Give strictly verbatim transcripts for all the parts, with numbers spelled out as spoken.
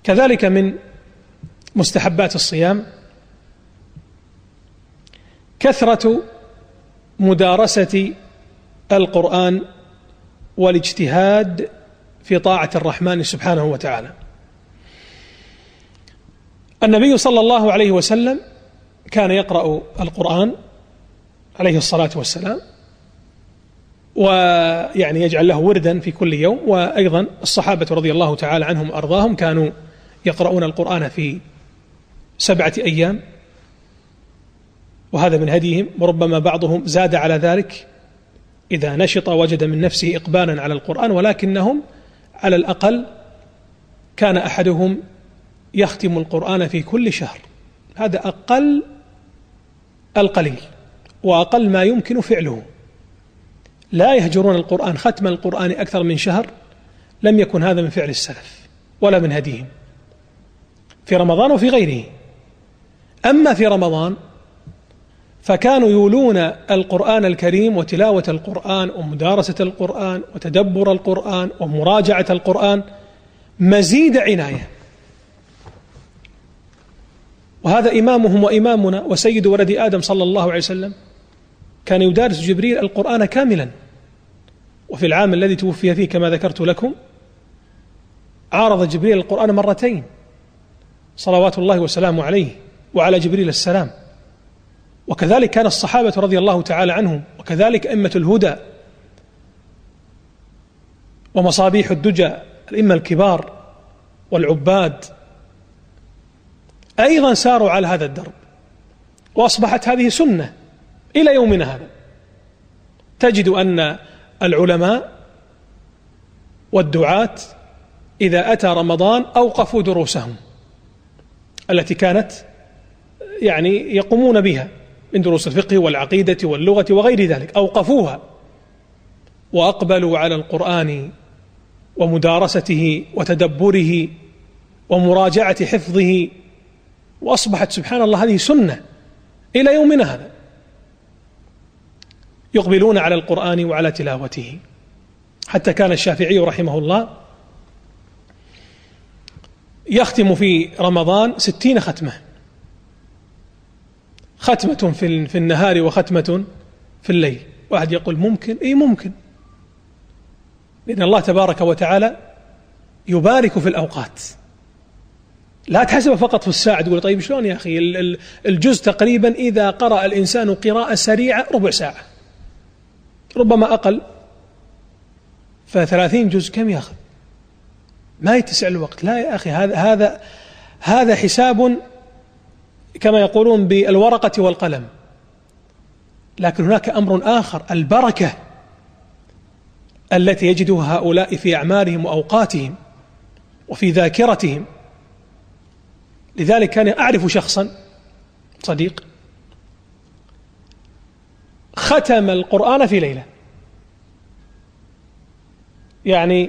كذلك من مستحبات الصيام كثرة مدارسة القرآن والاجتهاد في طاعة الرحمن سبحانه وتعالى. النبي صلى الله عليه وسلم كان يقرأ القرآن عليه الصلاة والسلام، ويعني يجعل له وردا في كل يوم، وأيضا الصحابة رضي الله تعالى عنهم وأرضاهم كانوا يقرؤون القرآن في سبعة أيام، وهذا من هديهم، وربما بعضهم زاد على ذلك إذا نشط وجد من نفسه إقبالا على القرآن، ولكنهم على الأقل كان أحدهم يختم القرآن في كل شهر، هذا أقل القليل وأقل ما يمكن فعله. لا يهجرون القرآن ختم القرآن أكثر من شهر، لم يكن هذا من فعل السلف ولا من هديهم في رمضان وفي غيره. أما في رمضان فكانوا يولون القرآن الكريم وتلاوة القرآن ومدارسة القرآن وتدبر القرآن ومراجعة القرآن مزيد عناية، وهذا إمامهم وإمامنا وسيد ولد آدم صلى الله عليه وسلم كان يدارس جبريل القرآن كاملا. وفي العام الذي توفي فيه كما ذكرت لكم عارض جبريل القرآن مرتين صلوات الله وسلامه عليه وعلى جبريل السلام. وكذلك كان الصحابة رضي الله تعالى عنهم، وكذلك أئمة الهدى ومصابيح الدجى الأئمة الكبار والعباد أيضا ساروا على هذا الدرب، وأصبحت هذه سنة إلى يومنا هذا. تجد أن العلماء والدعاة إذا أتى رمضان أوقفوا دروسهم التي كانت يعني يقومون بها من دروس الفقه والعقيدة واللغة وغير ذلك، أوقفوها وأقبلوا على القرآن ومدارسته وتدبره ومراجعة حفظه، وأصبحت سبحان الله هذه سنة إلى يومنا هذا، يقبلون على القرآن وعلى تلاوته. حتى كان الشافعي رحمه الله يختم في رمضان ستين ختمة، ختمة في النهار وختمة في الليل. واحد يقول ممكن، إيه ممكن، لأن الله تبارك وتعالى يبارك في الأوقات، لا تحسب فقط في الساعة تقول طيب شلون يا أخي الجزء تقريبا إذا قرأ الإنسان قراءة سريعة ربع ساعة ربما أقل، فثلاثين جزء كم يأخذ؟ ما يتسع الوقت. لا يا أخي، هذا هذا هذا حساب كما يقولون بالورقة والقلم. لكن هناك أمر آخر، البركة التي يجدها هؤلاء في أعمارهم وأوقاتهم وفي ذاكرتهم. لذلك كان أعرف شخصا صديق ختم القرآن في ليلة، يعني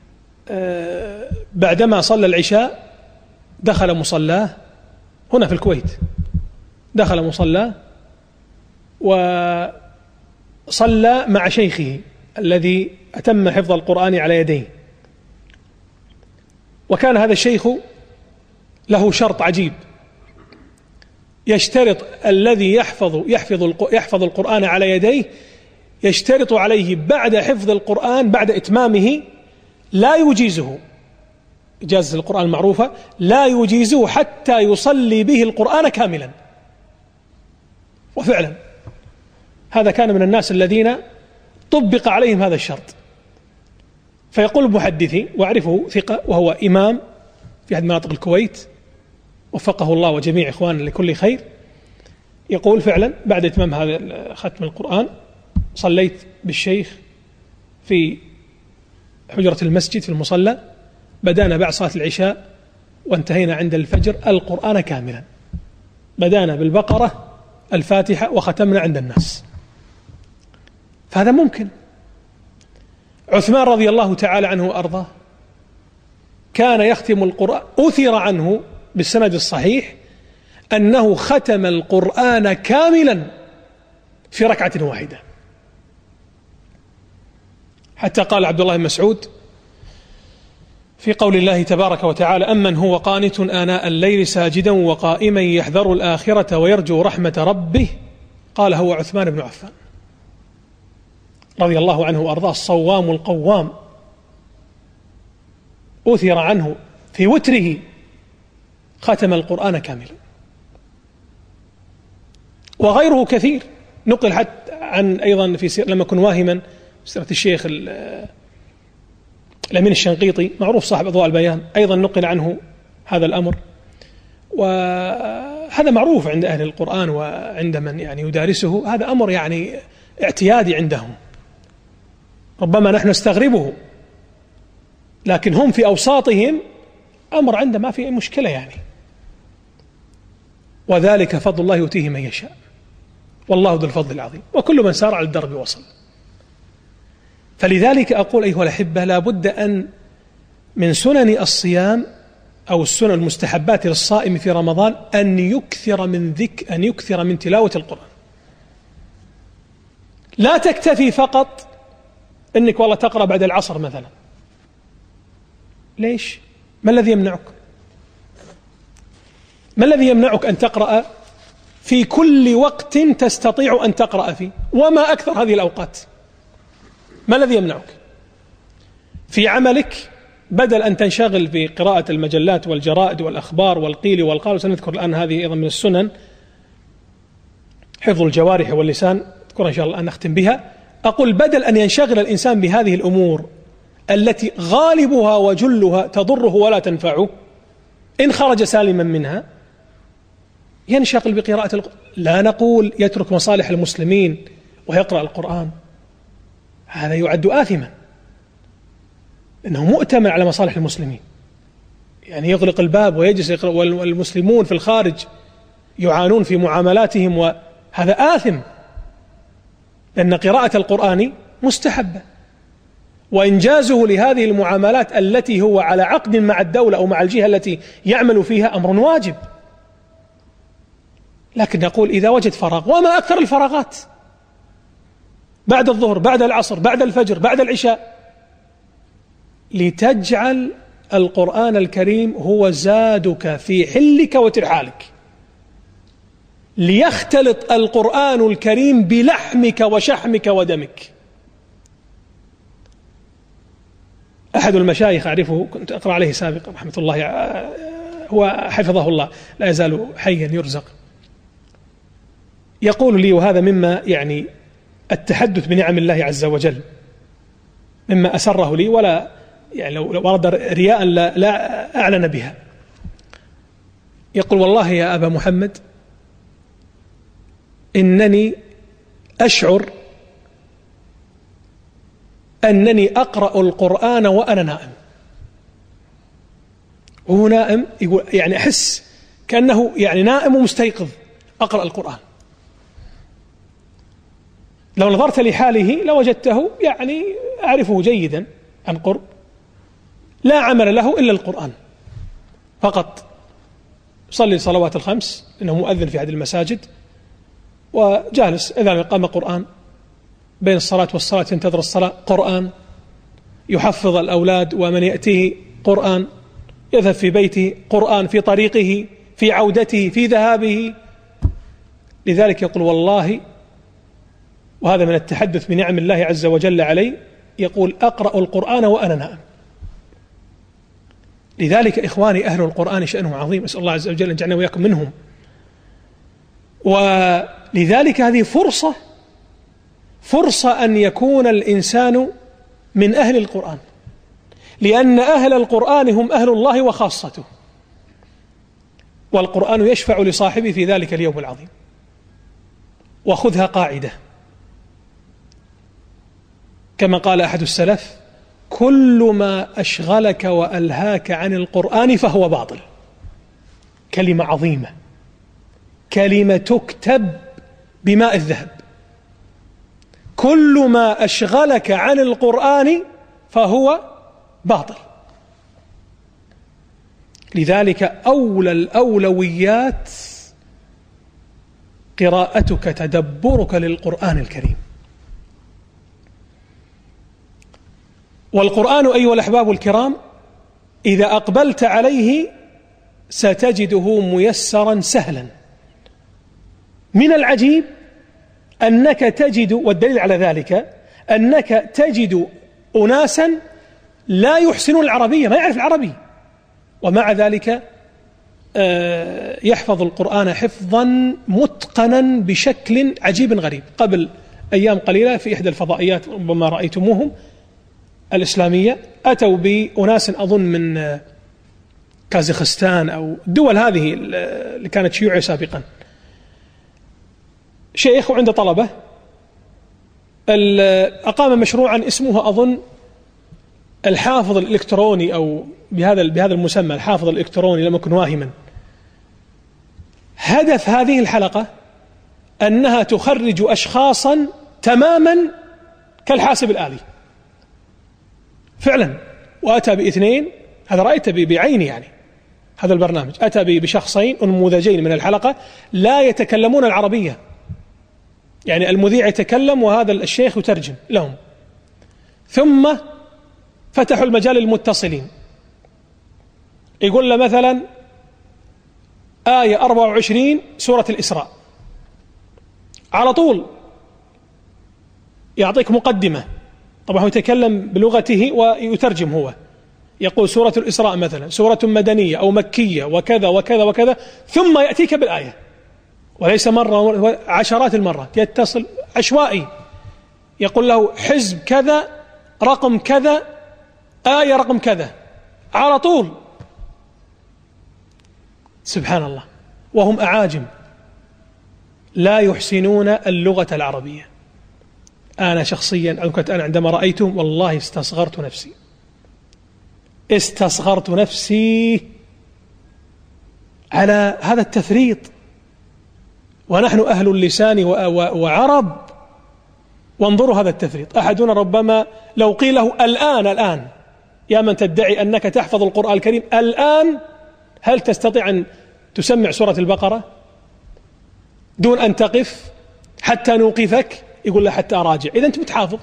بعدما صلى العشاء دخل مصلاه هنا في الكويت، دخل مصلاه وصلى مع شيخه الذي أتم حفظ القرآن على يديه. وكان هذا الشيخ له شرط عجيب، يشترط الذي يحفظ يحفظ يحفظ القرآن على يديه، يشترط عليه بعد حفظ القرآن بعد إتمامه لا يجيزه، إجازة القرآن المعروفة لا يجيزه حتى يصلي به القرآن كاملا. وفعلا هذا كان من الناس الذين طبق عليهم هذا الشرط. فيقول المحدثي وأعرفه ثقة وهو إمام في أحد مناطق الكويت وفقه الله وجميع إخواننا لكل خير، يقول فعلا بعد إتمام هذا ختم القرآن صليت بالشيخ في حجرة المسجد في المصلى، بدأنا بعد صلاة العشاء وانتهينا عند الفجر القرآن كاملا، بدأنا بالبقرة الفاتحة وختمنا عند الناس. فهذا ممكن. عثمان رضي الله تعالى عنه وأرضاه كان يختم القرآن، أثر عنه بالسند الصحيح أنه ختم القرآن كاملا في ركعة واحدة، حتى قال عبد الله بن مسعود في قول الله تبارك وتعالى: أمن هو قانت آناء الليل ساجدا وقائما يحذر الآخرة ويرجو رحمة ربه، قال هو عثمان بن عفان رضي الله عنه وأرضاه، الصوام القوام، أثر عنه في وتره ختم القرآن كاملا. وغيره كثير نقل حتى عن أيضا في سير لما كن واهما سيرة الشيخ الأمين الشنقيطي معروف صاحب أضواء البيان، أيضا نقل عنه هذا الأمر. وهذا معروف عند أهل القرآن وعند من يعني يدارسه، هذا أمر يعني اعتيادي عندهم، ربما نحن نستغربه، لكن هم في أوساطهم أمر عنده ما في أي مشكلة يعني. وذلك فضل الله يؤتيه من يشاء والله ذو الفضل العظيم، وكل من سار على الدرب وصل. فلذلك أقول أيها الأحبة، لا بد أن من سنن الصيام أو السنن المستحبات للصائم في رمضان أن يكثر من ذكر أن يكثر من تلاوة القرآن. لا تكتفي فقط أنك والله تقرأ بعد العصر مثلا، ليش؟ ما الذي يمنعك؟ ما الذي يمنعك أن تقرأ في كل وقت تستطيع أن تقرأ فيه؟ وما أكثر هذه الأوقات. ما الذي يمنعك؟ في عملك بدل أن تنشغل بقراءة المجلات والجرائد والأخبار والقيل والقال، وسنذكر الآن هذه أيضا من السنن، حفظ الجوارح واللسان، نذكر إن شاء الله أن نختم بها. أقول بدل أن ينشغل الإنسان بهذه الأمور التي غالبها وجلها تضره ولا تنفعه إن خرج سالما منها، ينشغل بقراءة القرآن. لا نقول يترك مصالح المسلمين ويقرأ القرآن، هذا يعد آثما، إنه مؤتمن على مصالح المسلمين، يعني يغلق الباب ويجلس يقرأ والمسلمون في الخارج يعانون في معاملاتهم، وهذا آثم، لأن قراءة القرآن مستحبة، وإنجازه لهذه المعاملات التي هو على عقد مع الدولة أو مع الجهة التي يعمل فيها أمر واجب. لكن نقول إذا وجد فراغ، وما أكثر الفراغات بعد الظهر، بعد العصر، بعد الفجر، بعد العشاء، لتجعل القرآن الكريم هو زادك في حلك وترحالك، ليختلط القرآن الكريم بلحمك وشحمك ودمك. أحد المشايخ أعرفه، كنت أقرأ عليه سابقا رحمة الله، هو حفظه الله لا يزال حيا يرزق، يقول لي، وهذا مما يعني التحدث بنعم الله عز وجل، مما أسره لي ولا يعني لو أراد رياء لا, لا أعلن بها، يقول: والله يا أبا محمد إنني أشعر أنني أقرأ القرآن وأنا نائم. وهو نائم يقول يعني أحس كأنه يعني نائم ومستيقظ أقرأ القرآن. لو نظرت لحاله لوجدته يعني أعرفه جيدا عن قرب، لا عمل له إلا القرآن فقط، يصلي الصلوات الخمس إنه مؤذن في أحد المساجد، وجالس إذا قام قرآن، بين الصلاة والصلاة ينتظر الصلاة قرآن، يحفظ الأولاد ومن يأتيه قرآن، يذهب في بيته قرآن، في طريقه، في عودته، في ذهابه. لذلك يقول: والله، وهذا من التحدث بنعم الله عز وجل علي، يقول: أقرأ القرآن وأنا نائم. لذلك إخواني أهل القرآن شأنهم عظيم، أسأل الله عز وجل أن يجعلنا وإياكم منهم. ولذلك هذه فرصة فرصة أن يكون الإنسان من أهل القرآن، لأن أهل القرآن هم أهل الله وخاصته، والقرآن يشفع لصاحبه في ذلك اليوم العظيم. وخذها قاعدة كما قال أحد السلف: كل ما أشغلك وألهاك عن القرآن فهو باطل. كلمة عظيمة، كلمة تكتب بماء الذهب. كل ما أشغلك عن القرآن فهو باطل. لذلك أولى الأولويات قراءتك، تدبرك للقرآن الكريم. والقرآن أيها الأحباب الكرام إذا أقبلت عليه ستجده ميسرا سهلا. من العجيب أنك تجد، والدليل على ذلك أنك تجد أناسا لا يحسنون العربية، ما يعرف العربي، ومع ذلك يحفظ القرآن حفظا متقنا بشكل عجيب غريب. قبل أيام قليلة في إحدى الفضائيات ربما رأيتموهم الإسلامية أتوا بأناس أظن من كازاخستان أو الدول هذه اللي كانت شيوعية سابقا، شيخ وعنده طلبة، أقام مشروعا اسمه أظن الحافظ الإلكتروني أو بهذا بهذا المسمى الحافظ الإلكتروني لم أكن واهما. هدف هذه الحلقة أنها تخرج أشخاصا تماما كالحاسب الآلي فعلا. وأتى باثنين، هذا رأيته بعيني، يعني هذا البرنامج أتى بشخصين نموذجين من الحلقة لا يتكلمون العربية، يعني المذيع يتكلم وهذا الشيخ يترجم لهم، ثم فتحوا المجال للمتصلين. يقول له مثلا آية أربعة وعشرين سورة الإسراء، على طول يعطيك مقدمة، طبعا هو يتكلم بلغته ويترجم هو، يقول سورة الإسراء مثلا سورة مدنية أو مكية وكذا وكذا وكذا، ثم يأتيك بالآية، وليس مرة، عشرات المرات يتصل عشوائي، يقول له حزب كذا رقم كذا آية رقم كذا على طول. سبحان الله، وهم أعاجم لا يحسنون اللغة العربية. أنا شخصيا كنت أنا عندما رأيتهم والله استصغرت نفسي استصغرت نفسي على هذا التفريط، ونحن أهل اللسان وعرب، وانظروا هذا التفريط. أحدنا ربما لو قيل له الآن الآن يا من تدعي أنك تحفظ القرآن الكريم الآن، هل تستطيع أن تسمع سورة البقرة دون أن تقف حتى نوقفك؟ يقول له حتى أراجع. إذا أنت متحافظ.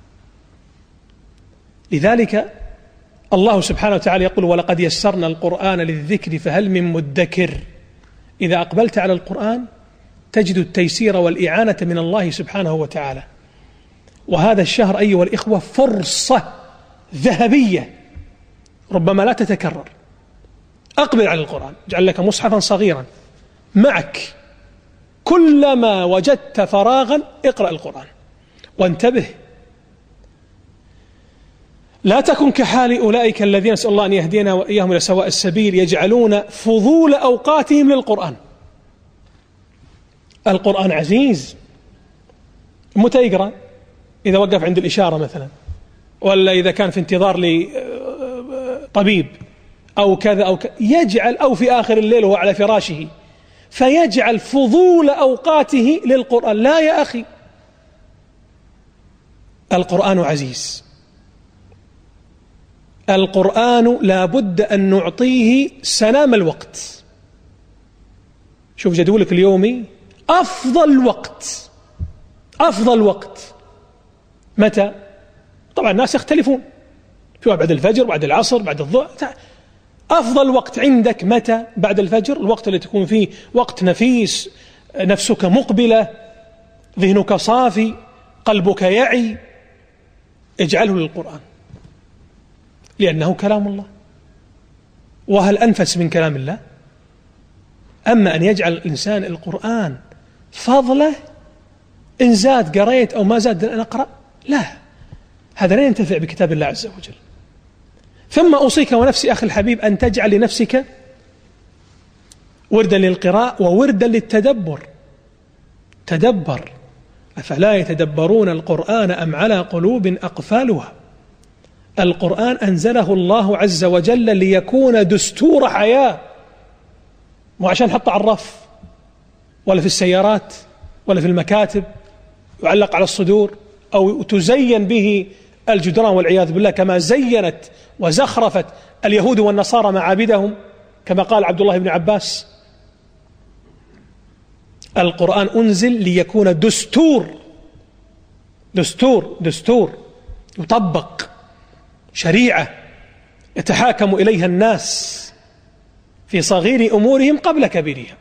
لذلك الله سبحانه وتعالى يقول ولقد يسرنا القرآن للذكر فهل من مدكر. إذا أقبلت على القرآن تجد التيسير والإعانة من الله سبحانه وتعالى. وهذا الشهر أيها الإخوة فرصة ذهبية ربما لا تتكرر. أقبل على القرآن، اجعل لك مصحفا صغيرا معك، كلما وجدت فراغا اقرأ القرآن. وانتبه، لا تكن كحال أولئك الذين نسأل الله أن يهدينا وإياهم إلى سواء السبيل يجعلون فضول أوقاتهم للقرآن. القرآن عزيز، متى يقرأ؟ إذا وقف عند الإشارة مثلا، ولا إذا كان في انتظار لطبيب أو كذا أو كذا، يجعل أو في آخر الليل وهو على فراشه، فيجعل فضول أوقاته للقرآن. لا يا أخي، القرآن عزيز، القرآن لا بد أن نعطيه سلام الوقت. شوف جدولك اليومي، أفضل وقت أفضل وقت متى؟ طبعا الناس يختلفون، في بعد الفجر، بعد العصر، بعد الظهر. أفضل وقت عندك متى؟ بعد الفجر، الوقت اللي تكون فيه وقت نفيس، نفسك مقبلة، ذهنك صافي، قلبك يعي، اجعله للقرآن، لأنه كلام الله. وهل أنفس من كلام الله؟ أما أن يجعل الإنسان القرآن فضله، إن زاد قريت أو ما زاد نقرأ، لا، هذا لا ينتفع بكتاب الله عز وجل. ثم أوصيك ونفسي أخي الحبيب أن تجعل لنفسك وردا للقراءة ووردا للتدبر. تدبر، أفلا يتدبرون القرآن أم على قلوب أقفالها. القرآن أنزله الله عز وجل ليكون دستور حياة، مو عشان حطه على الرف ولا في السيارات ولا في المكاتب يعلق على الصدور أو تزين به الجدران والعياذ بالله، كما زينت وزخرفت اليهود والنصارى معابدهم، كما قال عبد الله بن عباس. القرآن أنزل ليكون دستور دستور دستور يطبق، شريعة يتحاكم إليها الناس في صغير أمورهم قبل كبيرها،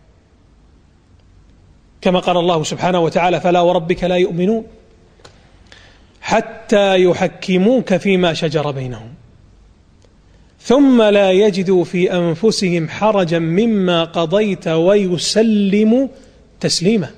كما قال الله سبحانه وتعالى: فلا وربك لا يؤمنون حتى يحكموك فيما شجر بينهم ثم لا يجدوا في أنفسهم حرجا مما قضيت ويسلموا تسليما.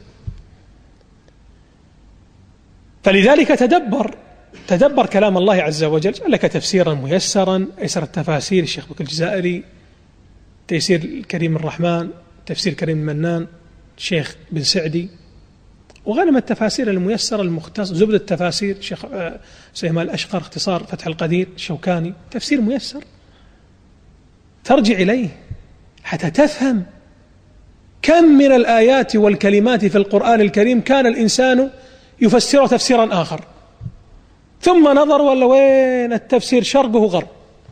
فلذلك تدبر تدبر كلام الله عز وجل، جعل لك تفسيرا ميسرا، أيسر التفاسير الشيخ بكر الجزائري، تيسير الكريم الرحمن، تفسير كريم المنان، الشيخ بن سعدي، وغالب التفاسير الميسرة المختصر، زبد التفاسير الشيخ سليمان الأشقر، اختصار فتح القدير الشوكاني، تفسير ميسر ترجع إليه حتى تفهم كم من الآيات والكلمات في القرآن الكريم كان الإنسان يفسر تفسيرا آخر، ثم نظر ولا وين التفسير شرقه غرب.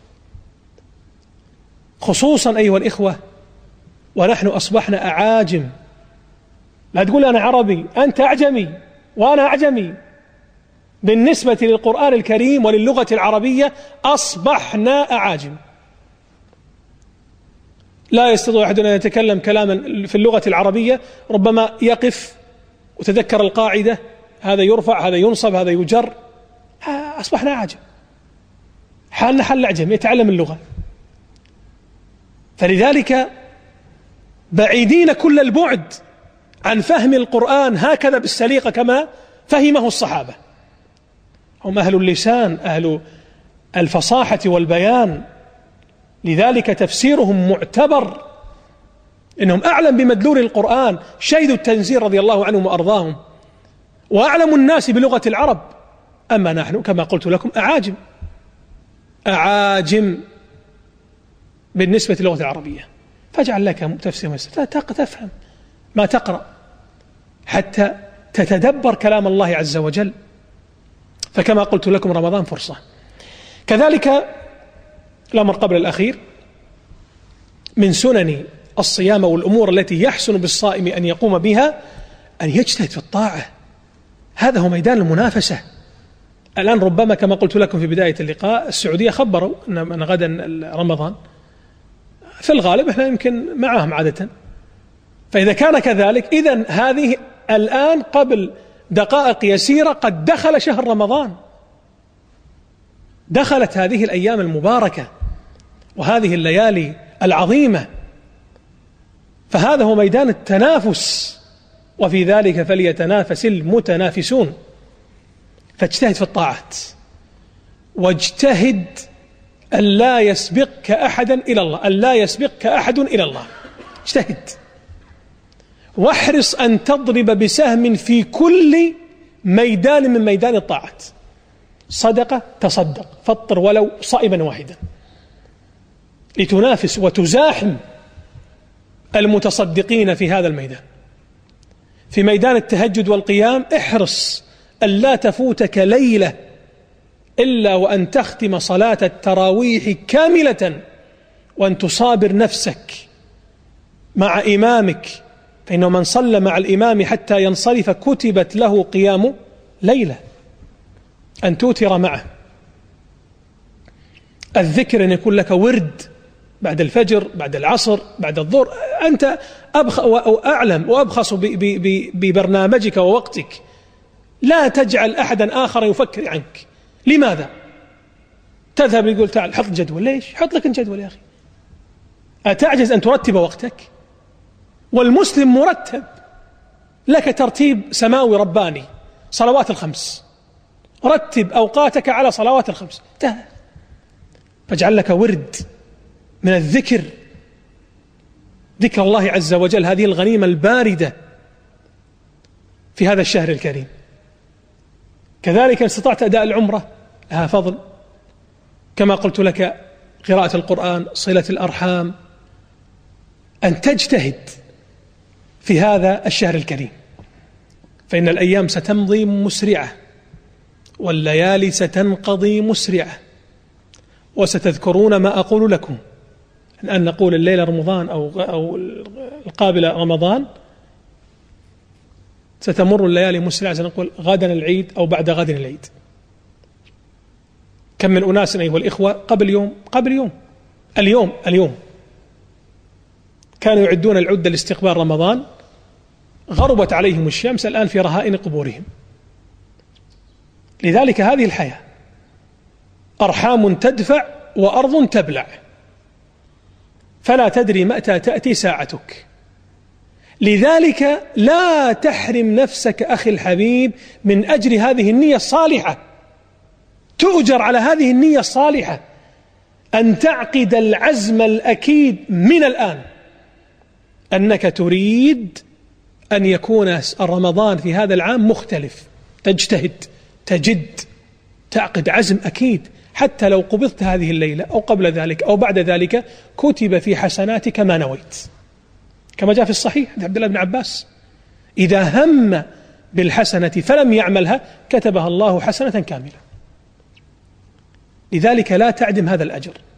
خصوصا أيها الإخوة ونحن أصبحنا أعاجم. لا تقول أنا عربي، أنت أعجمي وأنا أعجمي. بالنسبة للقرآن الكريم وللغة العربية أصبحنا أعاجم، لا يستطيع أحد أن يتكلم كلاما في اللغة العربية ربما يقف وتذكر القاعدة، هذا يرفع، هذا ينصب، هذا يجر. أصبحنا أعجم، حالنا حال أعجم يتعلم اللغة. فلذلك بعيدين كل البعد عن فهم القرآن هكذا بالسليقة كما فهمه الصحابة. هم أهل اللسان، أهل الفصاحة والبيان، لذلك تفسيرهم معتبر، إنهم أعلم بمدلول القرآن، شيد التنزيل رضي الله عنهم وأرضاهم، وأعلم الناس بلغة العرب. أما نحن كما قلت لكم أعاجم أعاجم بالنسبة للغة العربية. فاجعل لك تفسير تفهم ما تقرأ حتى تتدبر كلام الله عز وجل. فكما قلت لكم رمضان فرصة. كذلك الأمر قبل الأخير من سنن الصيام والأمور التي يحسن بالصائم أن يقوم بها أن يجتهد في الطاعة. هذا هو ميدان المنافسة. الآن ربما كما قلت لكم في بداية اللقاء السعودية خبروا أن غدا رمضان، في الغالب احنا يمكن معهم عادة. فإذا كان كذلك إذن هذه الآن قبل دقائق يسيرة قد دخل شهر رمضان، دخلت هذه الأيام المباركة وهذه الليالي العظيمة. فهذا هو ميدان التنافس، وفي ذلك فليتنافس المتنافسون. فاجتهد في الطاعات، واجتهد أن لا يسبقك أحدا إلى الله، أن لا يسبقك أحد إلى الله. اجتهد واحرص أن تضرب بسهم في كل ميدان من ميدان الطاعات. صدقة تصدق، فطر ولو صائما واحدا، لتنافس وتزاحم المتصدقين في هذا الميدان. في ميدان التهجد والقيام احرص أن لا تفوتك ليلة إلا وأن تختم صلاة التراويح كاملة، وأن تصابر نفسك مع إمامك، فإنه من صلى مع الإمام حتى ينصرف كتبت له قيام ليلة. أن توتر معه. الذكر أن يكون لك ورد بعد الفجر، بعد العصر، بعد الظهر. أنت أبخ وأعلم وأبخص ببرنامجك ووقتك. لا تجعل أحدا آخر يفكر عنك. لماذا؟ تذهب يقول تعال حط جدول. ليش؟ حط لك جدول يا أخي. أتعجز أن ترتب وقتك؟ والمسلم مرتب، لك ترتيب سماوي رباني. صلوات الخمس، رتب أوقاتك على صلوات الخمس. فاجعل لك ورد من الذكر، ذكر الله عز وجل، هذه الغنيمة الباردة في هذا الشهر الكريم. كذلك إن استطعت أداء العمرة لها فضل، كما قلت لك قراءة القرآن، صلة الأرحام. أن تجتهد في هذا الشهر الكريم، فإن الأيام ستمضي مسرعة والليالي ستنقضي مسرعة، وستذكرون ما أقول لكم. أن نقول الليلة رمضان أو أو القابلة رمضان، ستمر الليالي مسرعة، سنقول غدا العيد أو بعد غد العيد. كم من أناس أيها الإخوة قبل يوم قبل يوم اليوم اليوم كانوا يعدون العدة لاستقبال رمضان، غربت عليهم الشمس، الآن في رهائن قبورهم. لذلك هذه الحياة أرحام تدفع وأرض تبلع، فلا تدري متى تأتي ساعتك. لذلك لا تحرم نفسك أخي الحبيب من أجر هذه النية الصالحة، تؤجر على هذه النية الصالحة، أن تعقد العزم الأكيد من الآن أنك تريد أن يكون رمضان في هذا العام مختلف، تجتهد، تجد، تعقد عزم أكيد، حتى لو قبضت هذه الليلة أو قبل ذلك أو بعد ذلك كتب في حسناتك ما نويت، كما جاء في الصحيح عن عبد الله بن عباس: إذا هم بالحسنة فلم يعملها كتبها الله حسنة كاملة. لذلك لا تعدم هذا الأجر.